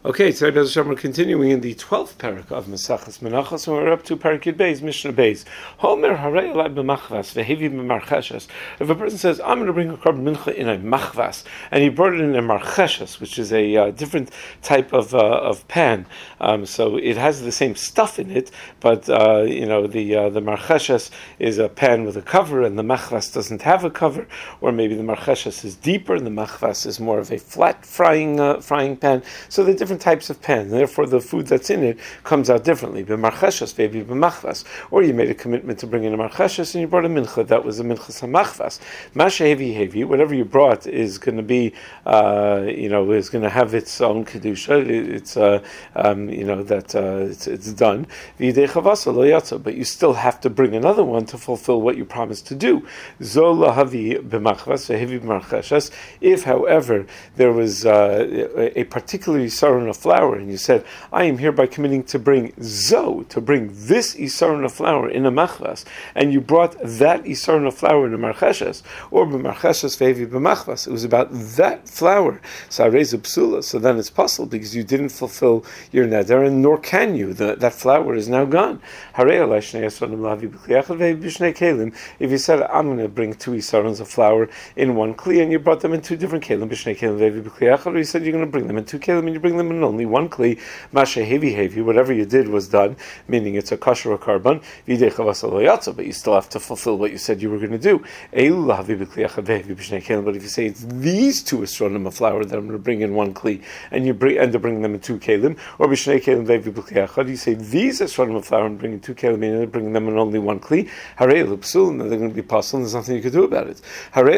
Okay, today Bez Hashem, we're continuing in the 12th parak of Mesachas Menachos, and we're up to Parak Yud Beis, Mishnah Beis. Homer harei elai b'machvas vehevi b'marcheshes. If a person says, I'm going to bring a korban mincha in a machvas, and he brought it in a marcheshes, which is a different type of pan, so it has the same stuff in it, but the marcheshes is a pan with a cover, and the machvas doesn't have a cover, or maybe the marcheshes is deeper, and the machvas is more of a flat frying pan. So they're different types of pan, and therefore the food that's in it comes out differently. B'marcheshes, maybe b'machvas, or you made a commitment to bring in a marcheshes and you brought a mincha. That was a minchas hamachvas. Masha hevi, whatever you brought is going to be, is going to have its own kedusha. It's done. V'yidei chavasa lo yatsa, but you still have to bring another one to fulfill what you promised to do. Zo lahavi b'machvas vehevi b'marcheshes. If, however, there was a particular Yisarun of flour, and you said, I am hereby committing to bring this Yisarun of flour in a machvas, and you brought that Yisarun of flour in a marcheshes, or b'marcheshes ve'evi b'machvas, it was about that flour, so then it's possible, because you didn't fulfill your neder, and nor can you, that flour is now gone. If you said, I'm going to bring two Yisaruns of flour in one kli, and you brought them in two different kelim, or you said you're going to bring them in two kelim, and you bring them in only one kli, masha hevi, whatever you did was done, meaning it's a kosher or carbon, but you still have to fulfill what you said you were going to do. But if you say it's these two esronim of flour that I'm going to bring in one kli, and to bring them in two kelim, or b'shnei kelim you say these esronim of flour and bring in two kelim and bring them in only one kli, harei l'psul, and they're going to be possible, and there's nothing you can do about it.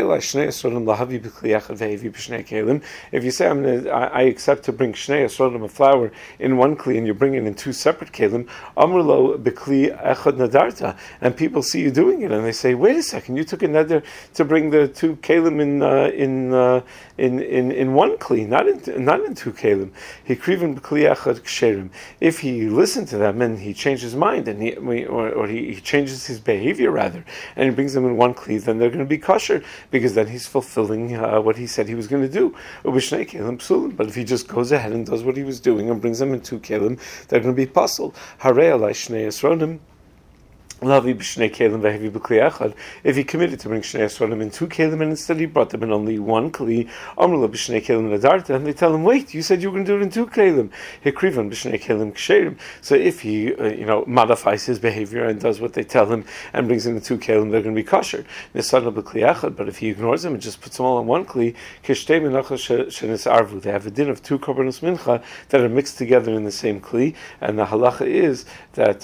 If you say I accept to bring shnei esronim of flour in one kli and you bring it in two separate kelim, amrlo bekli echad nadarta, and people see you doing it and they say, wait a second, you took a neder to bring the two kelim in one kli, not in two kelim. He kriven bekli echad ksherim. If he listened to them and he changed his mind and he changes his behavior rather, and he brings them in one kli, then they're going to be kosher, because then he's fulfilling what he said he was going to do. But if he just goes ahead and does what he was doing and brings them in two kelim, they're going to be puzzled. Harei alai shnei esronim. If he committed to bring Shnei Esronim in two kelim and instead he brought them in only one kli, and they tell him, wait, you said you were going to do it in two kelim. So if he modifies his behavior and does what they tell him and brings in the two kelim, they're going to be kosher. But if he ignores them and just puts them all in one kli, they have a din of two korbanos mincha that are mixed together in the same kli, and the halacha is that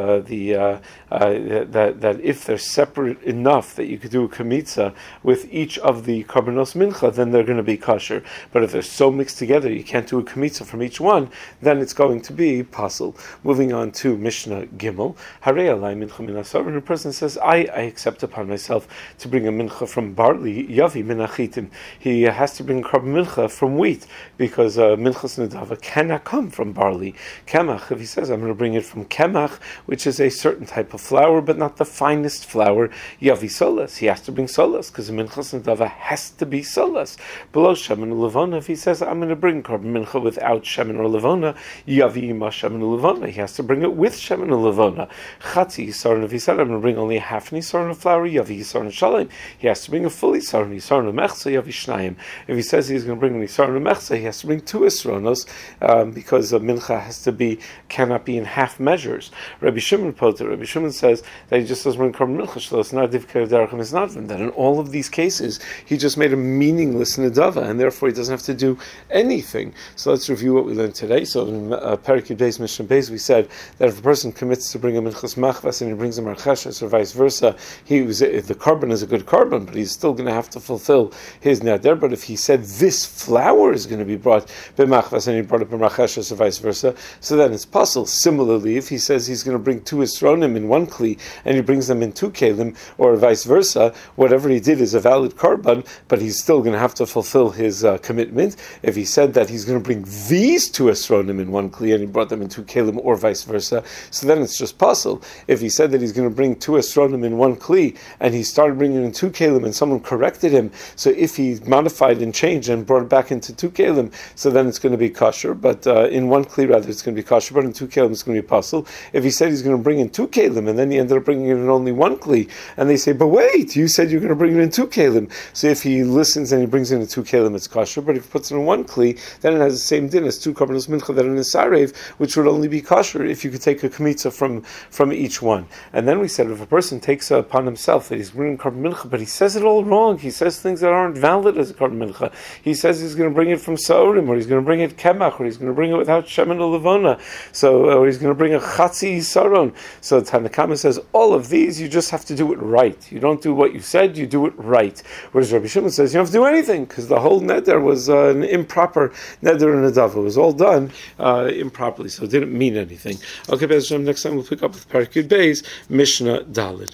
that if they're separate enough that you could do a kamitza with each of the karbanos mincha, then they're going to be kosher. But if they're so mixed together you can't do a kamitza from each one, then it's going to be pasul. Moving on to Mishnah Gimel, Harei alai mincha min asar, and a person says, I accept upon myself to bring a mincha from barley, yavi min achitim. He has to bring korban mincha from wheat, because minchas nedava cannot come from barley. Kemach, if he says, I'm going to bring it from kemach, which is a certain type of flour, but not the finest flour, yavi solas. He has to bring solas, because minchas nedava has to be solas. Below shemen ulevona, if he says, I'm going to bring korban mincha without shemen or levona, yavi ima shemen ulevona. He has to bring it with shemen ulevona. Chatzi yisaron, if he said, I'm going to bring only half an yisaron of flour, yavi yisaron shalem. He has to bring a full yisaron mechza, yavi shnayim. If he says he's going to bring an yisaron mechza, he has to bring two isronos, because a mincha cannot be in half measures. Rabbi Shimon says that he just doesn't bring korban mincha, so it's not divkei derechim is not that in all of these cases he just made a meaningless nedava, and therefore he doesn't have to do anything. So let's review what we learned today. So in Parak Yud Beis Mishnah Beis we said that if a person commits to bring a minchas machvas and he brings a marcheshes or vice versa, the carbon is a good carbon, but he's still going to have to fulfill his neder. But if he said this flour is going to be brought b'machvas and he brought it b'marcheshes or vice versa, so then it's possible. Similarly, if he says he's going to bring two esronim in one kli and he brings them in 2 kelim, or vice versa, whatever he did is a valid korban, but he's still going to have to fulfill his commitment. If he said that he's going to bring these 2 esronim in 1 kli and he brought them in 2 kelim, or vice versa, so then it's just puzzle. If he said that he's going to bring 2 esronim in 1 kli and he started bringing in 2 kelim and someone corrected him, so if he modified and changed and brought it back into 2 kelim, so then it's going to be kosher, but in 1 kli rather it's going to be kosher, but in 2 kelim it's going to be puzzle. If he said he's going to bring in 2 kelim and then he ended up bringing it in only 1 kli, and they say, but wait, you said you're going to bring it in 2 kelim. So if he listens and he brings in a 2 kelim, it's kosher, but if he puts it in 1 kli, then it has the same din as 2 korbanos mincha that are in a sarev, which would only be kosher if you could take a kmitza from each one. And then we said, if a person takes it upon himself that he's bringing korban mincha, but he says it all wrong, he says things that aren't valid as a korban mincha, he says he's going to bring it from saurim, or he's going to bring it kemach, or he's going to bring it without shemen or levona, or he's going to bring a chatzi saron. So Tanakama says, all of these, you just have to do it right. You don't do what you said, you do it right. Whereas Rabbi Shimon says, you don't have to do anything, because the whole neder was an improper neder and adava. It was all done improperly, so it didn't mean anything. Okay, next time we'll pick up with Parak Yud Beis, Mishnah Daled.